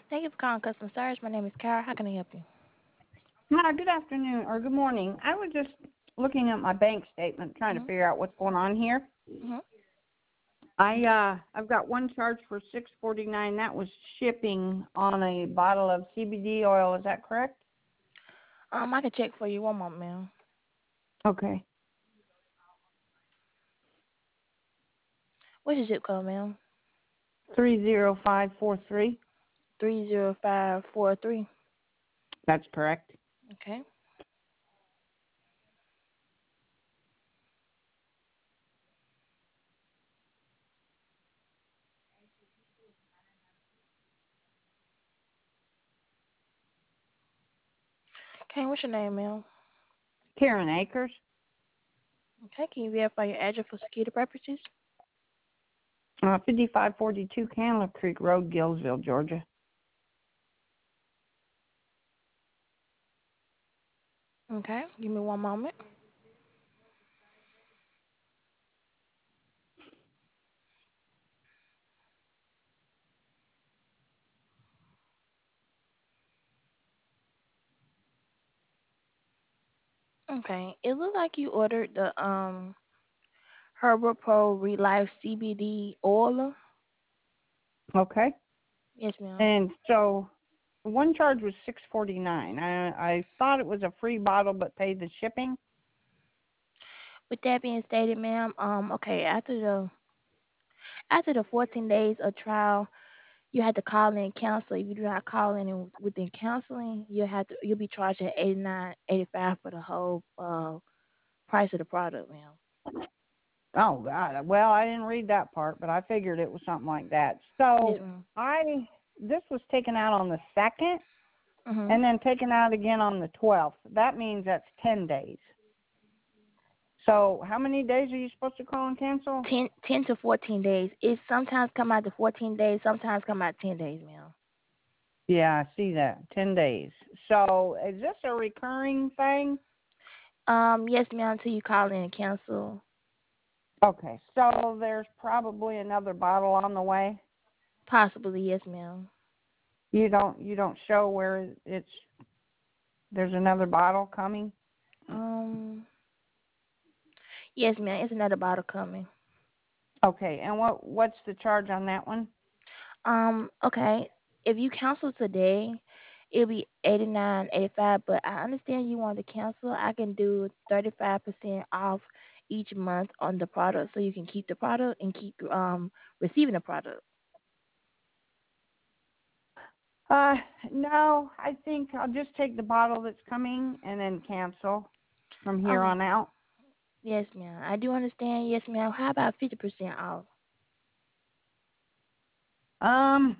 Thank you for calling customer service. My name is Kara. How can I help you? Hi, good afternoon or good morning. I was just looking at my bank statement trying to Mhm. figure out what's going on here. Mhm. I've got one charge for $6.49. That was shipping on a bottle of CBD oil. Is that correct? I can check for you. One moment, ma'am. Okay. What's your zip code, ma'am? 30543. 30543. That's correct. Okay. Okay. What's your name, ma'am? Karen Akers, Okay. Can you verify your address for security purposes? 5542 Candler Creek Road, Gillsville, Georgia. Okay. Give me one moment. Okay. It looks like you ordered the Herbal Pro Relife CBD oil. Okay. Yes, ma'am. And so one charge was $6.49. I thought it was a free bottle but paid the shipping. With that being stated, ma'am, okay, after the 14 days of trial, you had to call in and cancel. If you do not call in and within canceling, you'll be charged at 89.85 for the whole price of the product, ma'am. Oh God. Well, I didn't read that part, but I figured it was something like that. Yes, So ma'am. this was taken out on the 2nd Mhm. and then taken out again on the 12th. That means that's 10 days. So how many days are you supposed to call and cancel? 10 to 14 days. It sometimes come out to 14 days, sometimes come out 10 days, ma'am. Yeah, I see that. 10 days. So is this a recurring thing? Yes, ma'am, until you call in and cancel. Okay. So there's probably another bottle on the way. Possibly, yes, ma'am. You don't show where there's another bottle coming? Um, yes, ma'am. It's another bottle coming. Okay. And what's the charge on that one? Okay. If you cancel today, it'll be 89.85. But I understand you want to cancel. I can do 35% off each month on the product, so you can keep the product and keep receiving the product. Uh, no, I think I'll just take the bottle that's coming and then cancel from here Okay. on out. Yes, ma'am. I do understand. Yes, ma'am. How about 50% off? Um,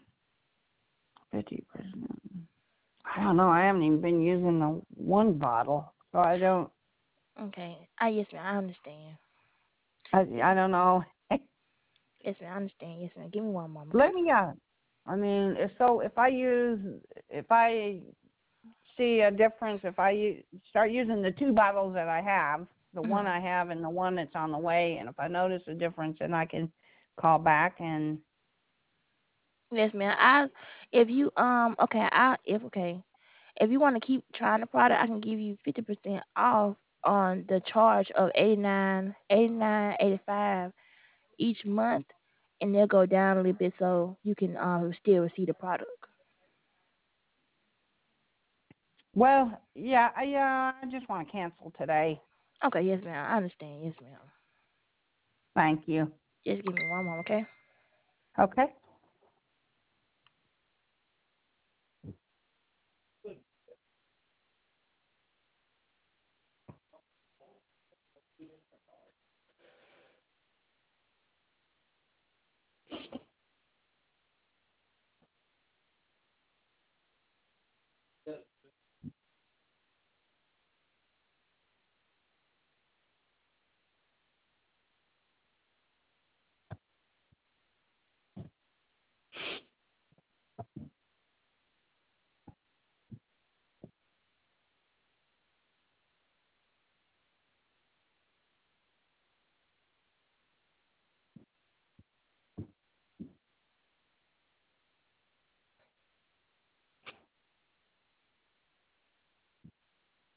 50%. I don't know. I haven't even been using the one bottle, so I don't. Okay. Yes, ma'am. I understand. I don't know. Yes, ma'am. I understand. Yes, ma'am. Give me one moment, okay? Let me. I mean, if I see a difference, if start using the two bottles that I have, the one Mhm. I have and the one that's on the way, and if I notice a difference, then I can call back and. Yes, ma'am. If you if you want to keep trying the product, I can give you 50% off on the charge of 85 each month, and they'll go down a little bit so you can still receive the product. Well, yeah, I just want to cancel today. Okay, yes, ma'am. I understand. Yes, ma'am. Thank you. Just give me one moment, okay? Okay.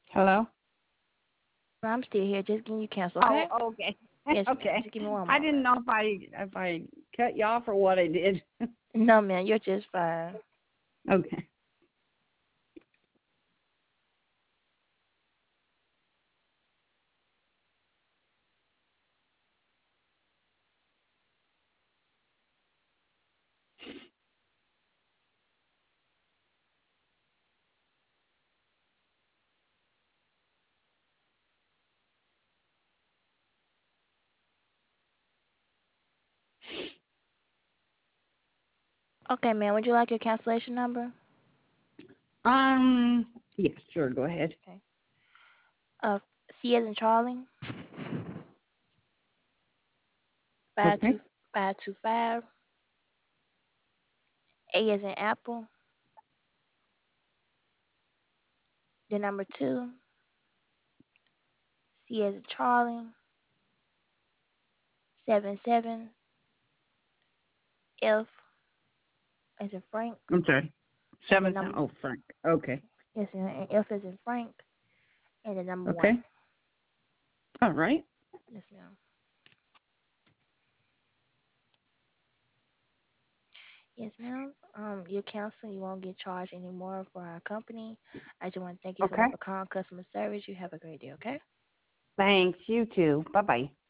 Hello? I'm still here. Just getting you canceled, Oh, okay? okay. Yes, ma'am. Okay. Just give me one I didn't moment. know if I cut you off or what I did. No, ma'am. You're just fine. Okay. Okay, ma'am. Would you like your cancellation number? Yes, sure, go ahead. Okay. C as in Charlie. Five Okay. two 525. A as in Apple. The number two. C as in Charlie. 77. F as in Frank. I'm sorry. And the 7, number. oh, Frank. Okay. Yes, ma'am. And F as in Frank. And the number Okay. one. All right. Yes, ma'am. Yes, ma'am. Your counseling, you won't get charged anymore for our company. I just want to thank you so Okay. much for calling customer service. You have a great day, okay? Thanks. You too. Bye-bye.